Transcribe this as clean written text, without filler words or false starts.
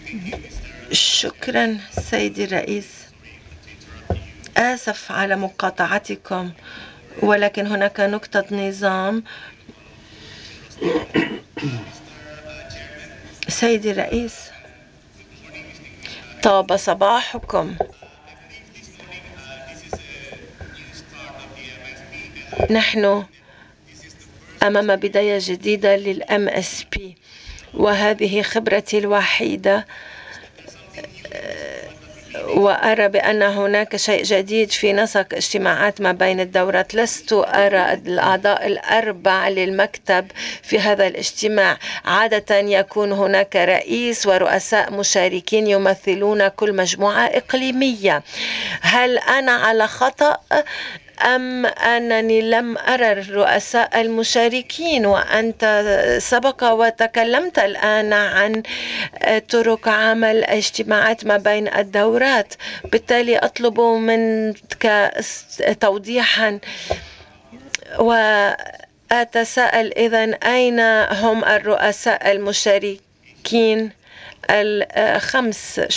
شكرا سيدي الرئيس. آسف على مقاطعتكم، ولكن هناك نقطة نظام. سيدي الرئيس، طاب صباحكم. نحن أمام بداية جديدة للMSP، وهذه خبرتي الوحيدة، وأرى بأن هناك شيء جديد في نسق اجتماعات ما بين الدورات. لست أرى الأعضاء الأربع للمكتب في هذا الاجتماع. عادة يكون هناك رئيس ورؤساء مشاركين يمثلون كل مجموعة إقليمية. هل أنا على خطأ أم أنني لم أرى الرؤساء المشاركين؟ وأنت سبق وتكلمت الآن عن طرق عمل اجتماعات ما بين الدورات، بالتالي أطلب منك توضيحا. وأتساءل إذن أين هم الرؤساء المشاركين الخمس؟